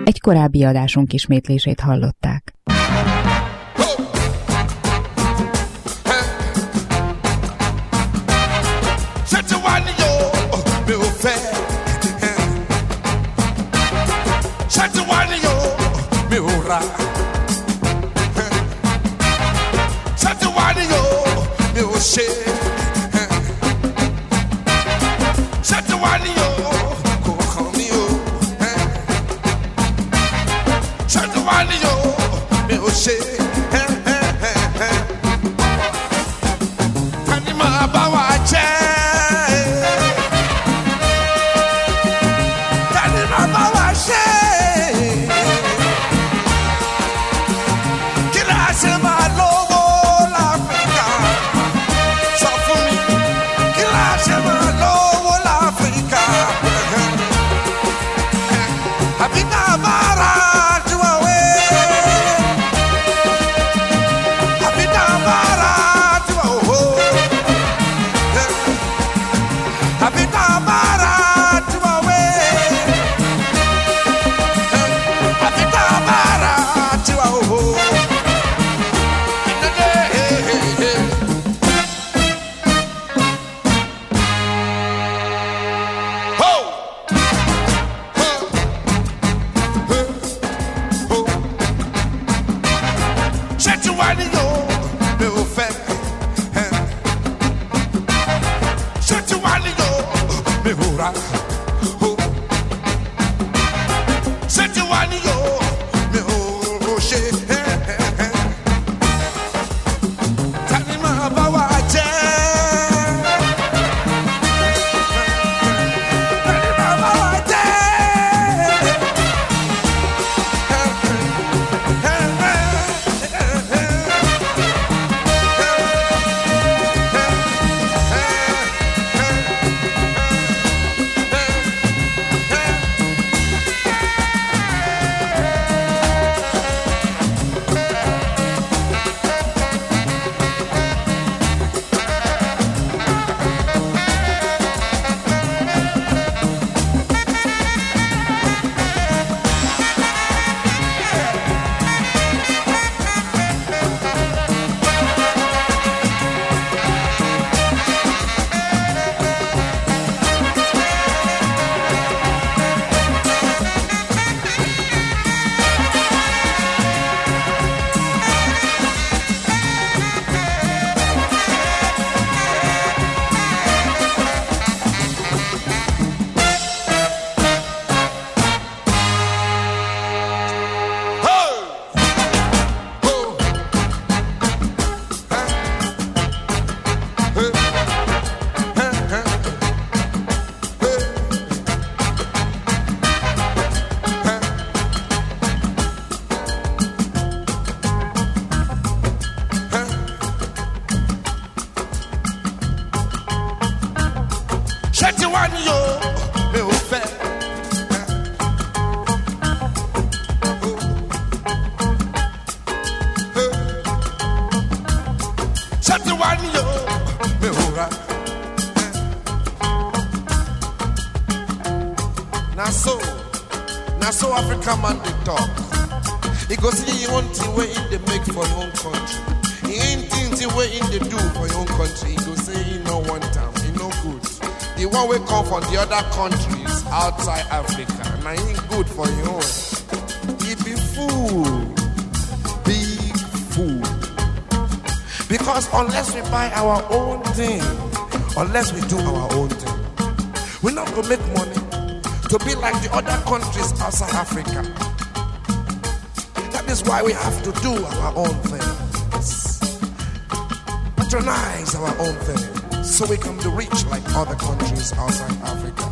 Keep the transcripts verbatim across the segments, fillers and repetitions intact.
Egy korábbi adásunk ismétlését hallották. From the other countries outside Africa, and I ain't good for you. He be fool, big fool. Because unless we buy our own thing, unless we do our own thing, we're not gonna make money to be like the other countries outside Africa. That is why we have to do our own things, patronize our own thing, so we can be rich like other countries outside Africa.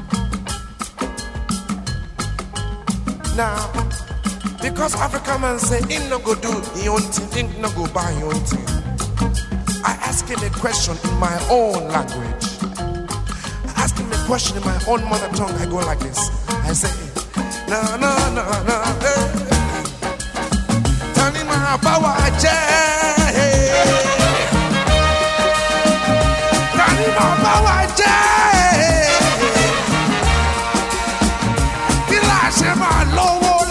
Now, because African man say, "Ain't no go do your own thing, ain't no go buy your own thing," I ask him a question in my own language. I ask him a question in my own mother tongue. I go like this. I say, "Na na na na, eh, tani ma bawa je." Kila se ma lowo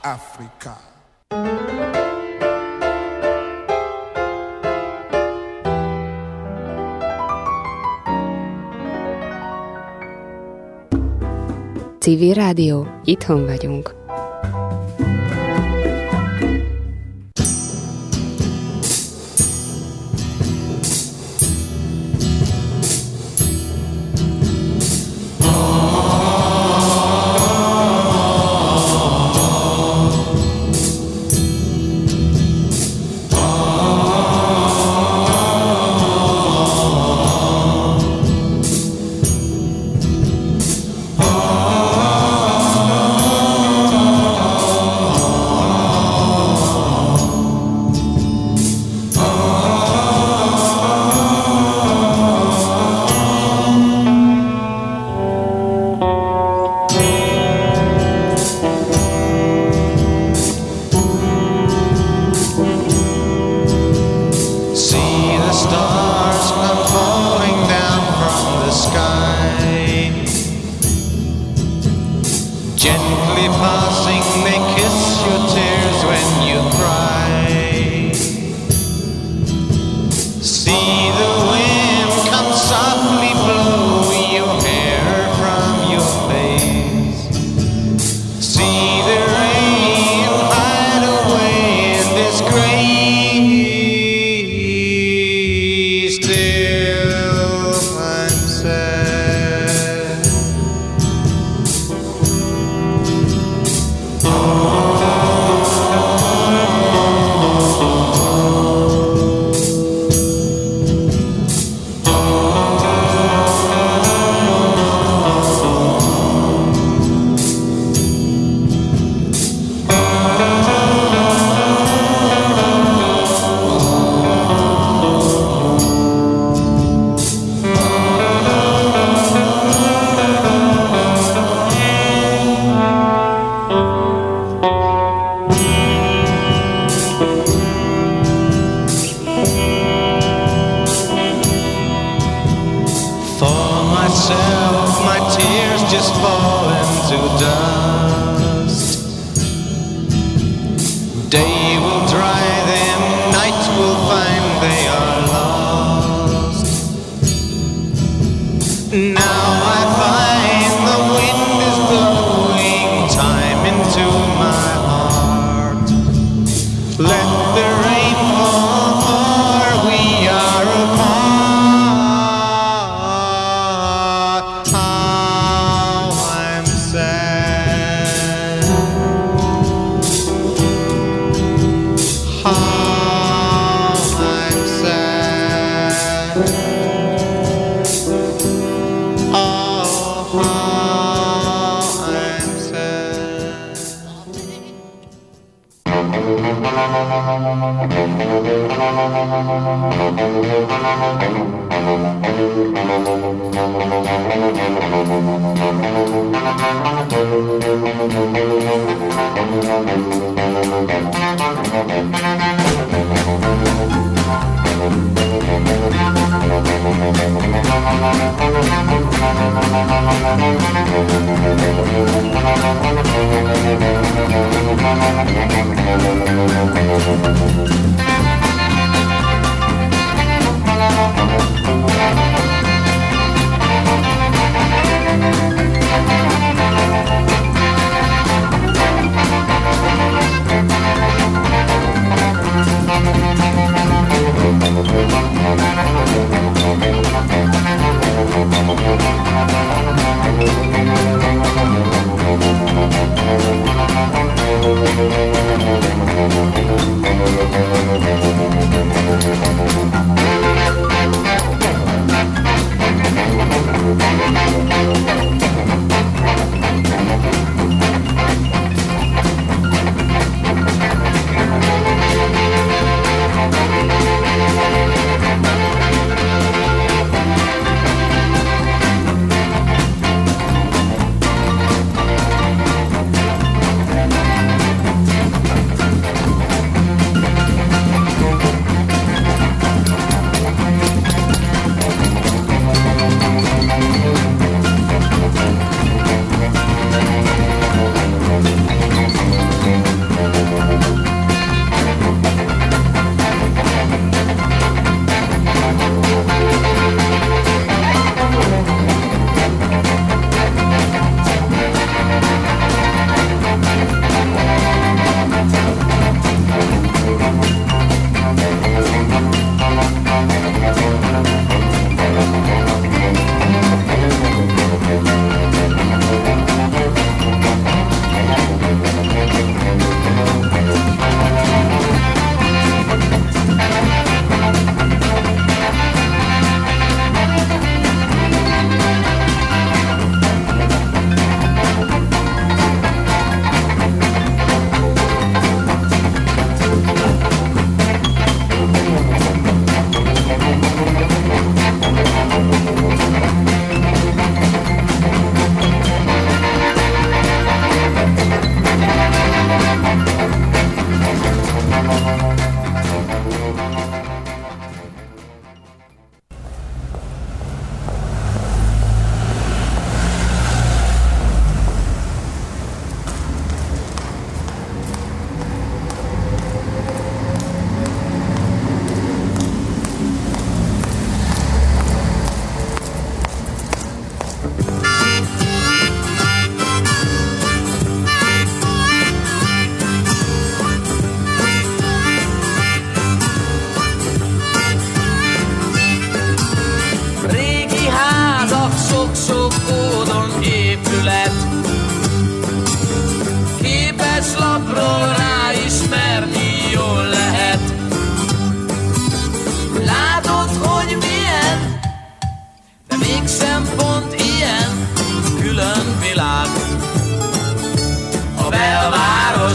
Africa. Civil Rádió, itthon vagyunk.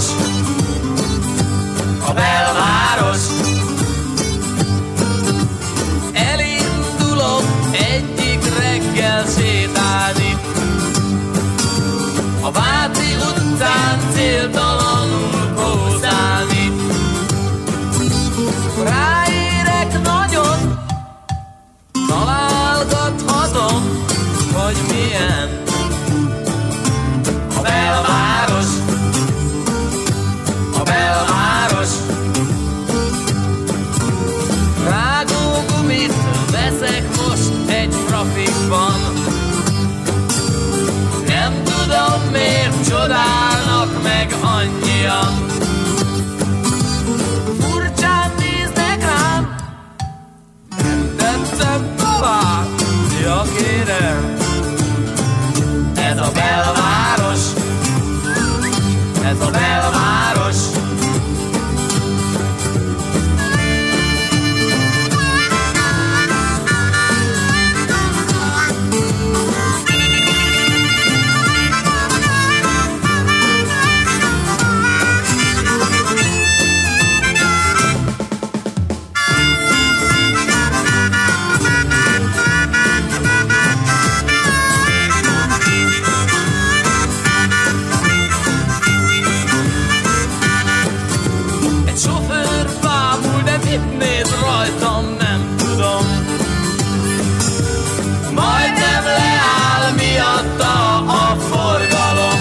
belváros, a belváros. Elindulok egyik reggel sétálni, a Váci utcán céltalanul pózálni. Ráérek nagyon, találgathatom, hogy milyen a belváros, a belváros. Rágógumit veszek most egy trafikban, nem tudom miért csodálnak meg annyian. Furcsán néznek rám, nem tettem tovább, ja kérem. Ez a belváros, ez a belváros. Mit néz rajtam, nem tudom. Majdnem leáll miatta a forgalom.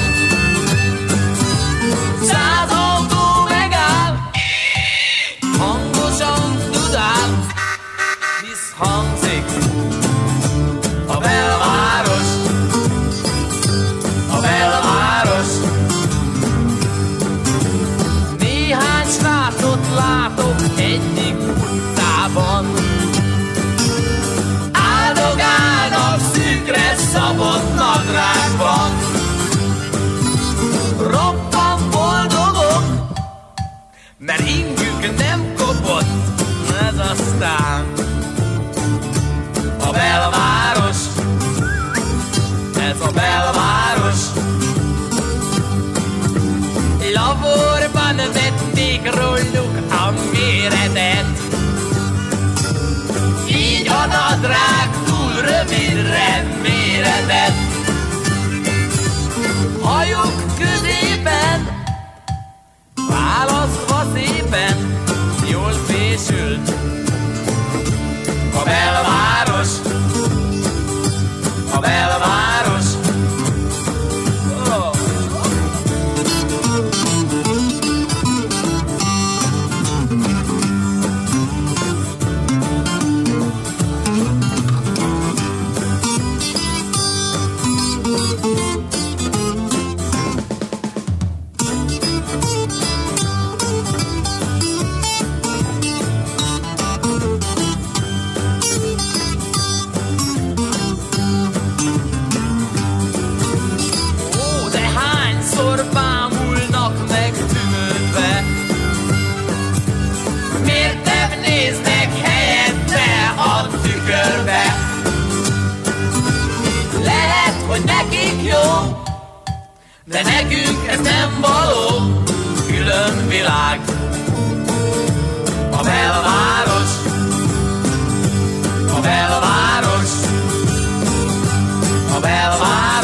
Száz autó megáll, hangosan dudál, visszhangzik a belváros, a belváros. Néhány srácot látok egyik utcában, áldogálnak szűkre szabott nadrágban. Roppan boldogok, mert ingük nem kopott, ez aztán a belváros, ez a belváros. Laborban vették róluk a méretet, így a nadrág túl rövidre méretett. Hajuk középen, választva szépen, jól fésült a belváros, a belváros. Oh. Bámulnak meg tűnődve, miért nem néznek helyette a tükörbe? Lehet, hogy nekik jó, de nekünk ez nem való. Külön világ, a belváros, a belváros, a belváros.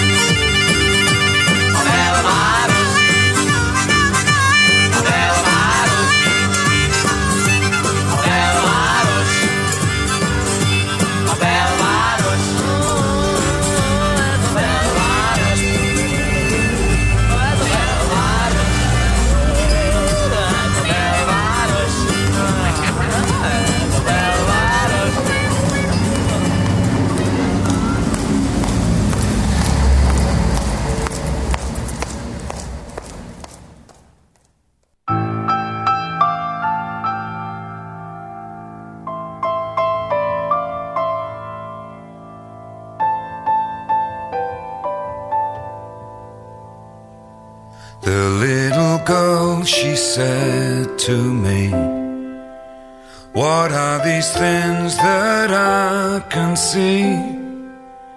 The little girl, she said to me, what are these things that I can see?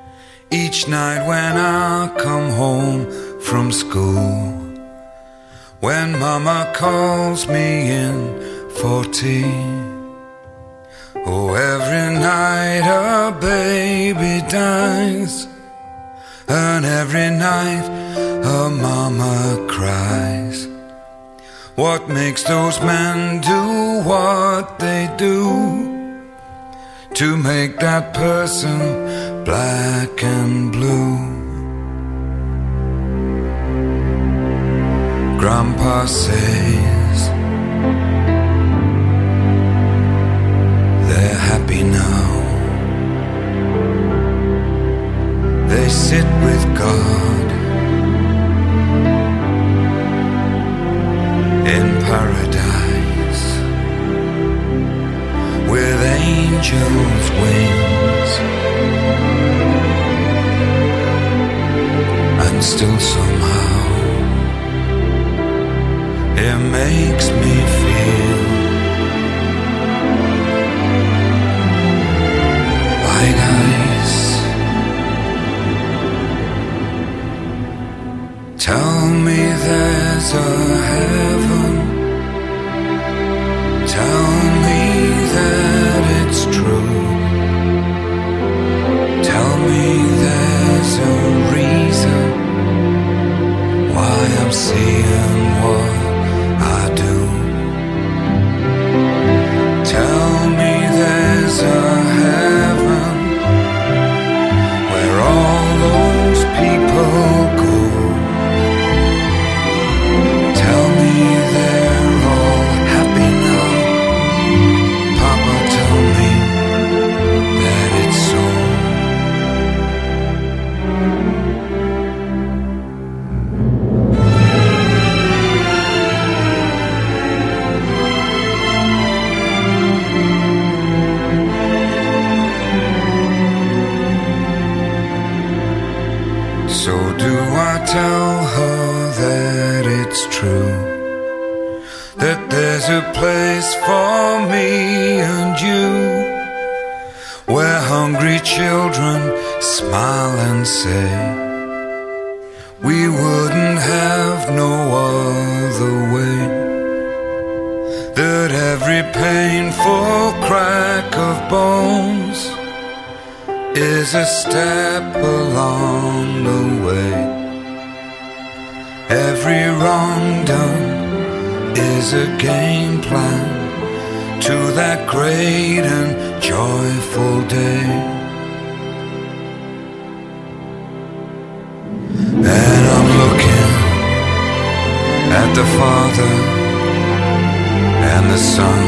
Each night when I come home from school, when Mama calls me in for tea. Oh, every night a baby dies, and every night a mama cries. What makes those men do what they do to make that person black and blue? Grandpa says they're happy now. They sit with God in paradise with angels' wings, and still somehow it makes me feel like ice. Tell me there's a heaven. Tell me that it's true. Tell me there's a reason why I'm seeing what I do. Tell me there's a heaven where all those people go. Tell me they're all happy now. Papa, tell me that it's so. So do I tell her that it's true, that there's a place for me and you, where hungry children smile and say, we wouldn't have no other way, that every painful crack of bones is a step along the way. Every wrong done is a game plan to that great and joyful day. And I'm looking at the Father and the Son,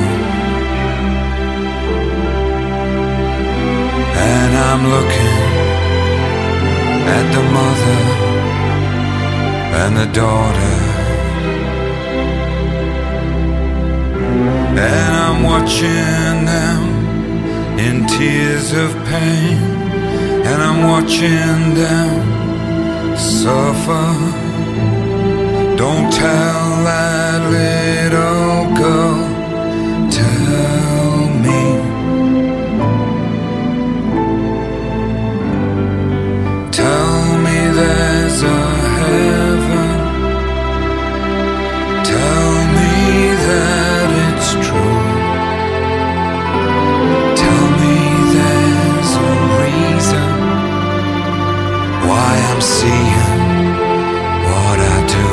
and I'm looking at the mother and the daughter, and I'm watching them in tears of pain, and I'm watching them suffer. Don't tell that little girl, tell me. Tell me there's a heaven. Tell me that it's true. Tell me there's a reason why I'm seeing what I do.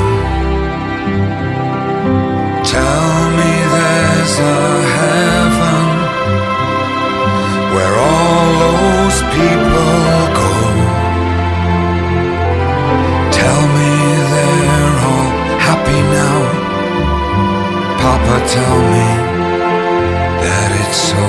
Tell me there's a heaven where all those people go. Tell me they're all happy now. Papa, tell me that it's so.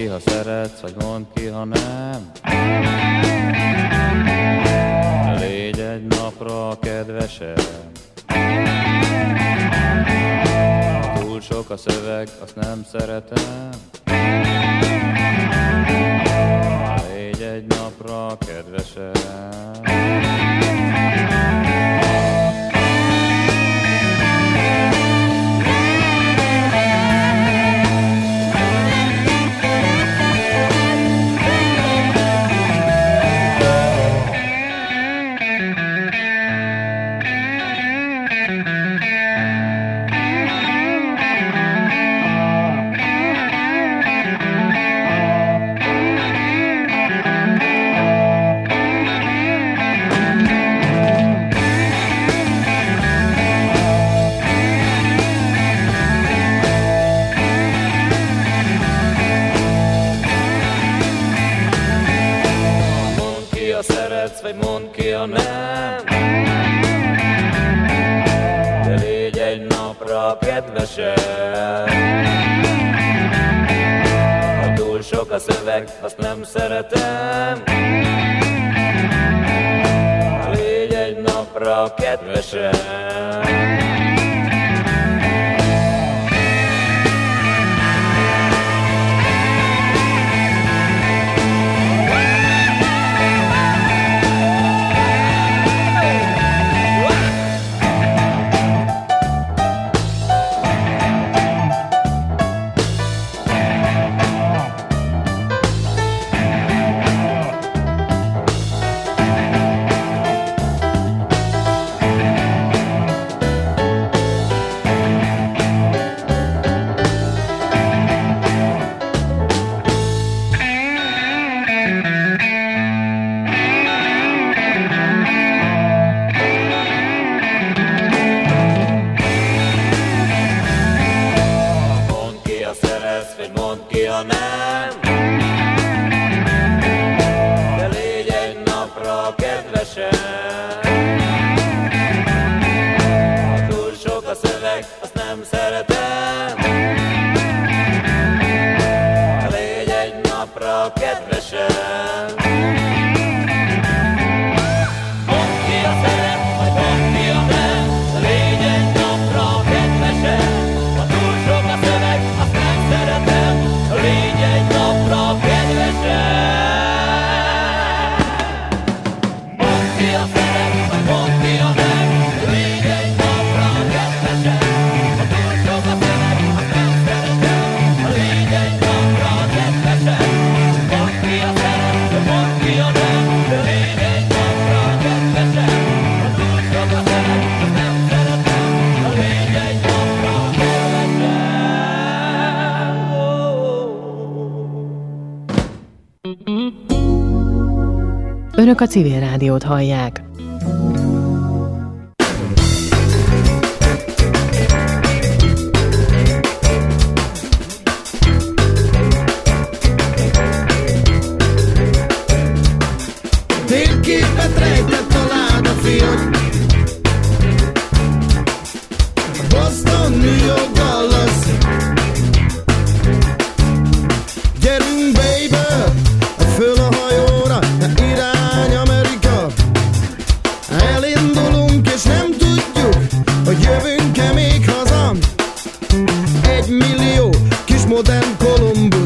ki, ha szeretsz, vagy mondd ki, ha nem. Légy egy napra kedvesem. Túl sok a szöveg, azt nem szeretem. Légy egy napra kedvesem. Vagy mondd ki, ha nem. De légy egy napra kedvesem. Ha túl sok a szöveg, azt nem szeretem. Légy egy napra kedvesem. Önök a Civil Rádiót hallják. Térképet rejtett a láda fiat. Boston, New York, Dallas. Gyerünk, baby, föl a hajóra, irány Amerika. Elindulunk és nem tudjuk, hogy jövünk-e még haza. Egy millió kis modern Columbus.